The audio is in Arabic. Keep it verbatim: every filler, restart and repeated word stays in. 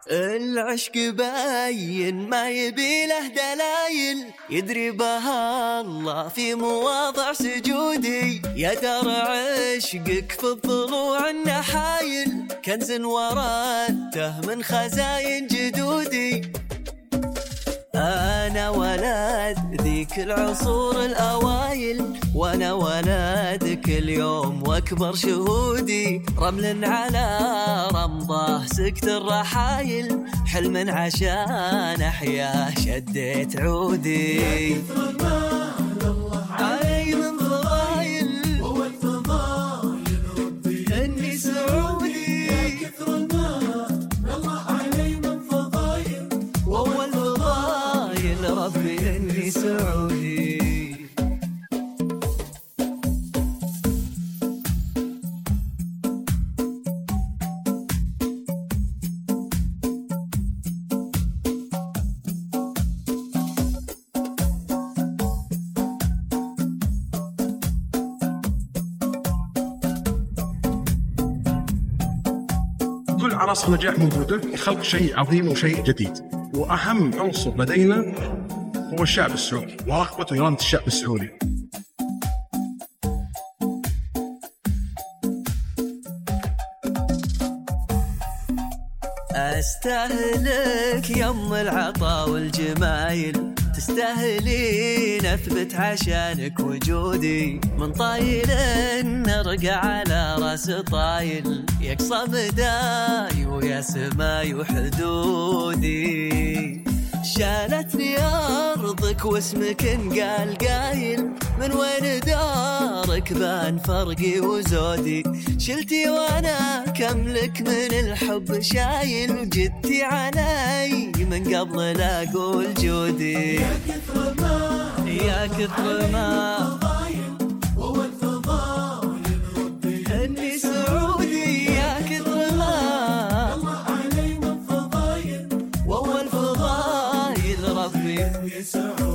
العشق باين ما يبي له دلايل، يدري بها الله في مواضع سجودي. يا دار عشقك في الضلوع النحايل، كنز ورثته من خزاين جدودي. أنا ولد ذيك العصور الأوايل، وأنا ولدك اليوم وأكبر شهودي. رمل على رمضة سكت الرحايل، حلم عشان أحياه شديت عودي. علي من فضايل هو الفضايل ربي إني سعودي. يا كثر المال الله علي من فضايل وهو الفضايل ربي إني سعودي. كل عناصر النجاح موجودة لخلق شيء عظيم وشيء جديد، وأهم عنصر لدينا هو الشعب السعودي ورغبة وإرادة الشعب السعودي. أستهلك يم العطا والجمايل، تستاهلين أثبت عشانك وجودي. من طايل نرقى على راس طايل، يقصى مداي ويا سماي وحدودي. شالتني أرضك واسمك انقال قايل، من وين دارك بان فرقي وزودي. شلتي وانا كملك من الحب شايل، جدتي علي من قبل لا اقول جودي. يا كثر ما يا كثر ما وهو الفضايل ربي اني سعودي. يا كثر ما الله علي من فضايل وهو الفضايل ربي اني سعودي.